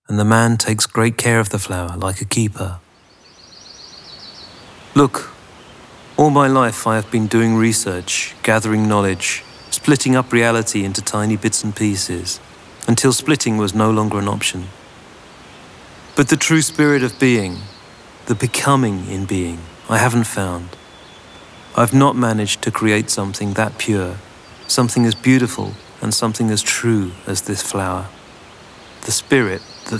and the man takes great care of the flower like a keeper. Look, all my life I have been doing research, gathering knowledge, splitting up reality into tiny bits and pieces, until splitting was no longer an option. But the true spirit of being, the becoming in being, I haven't found. I've not managed to create something that pure, something as beautiful and something as true as this flower. The spirit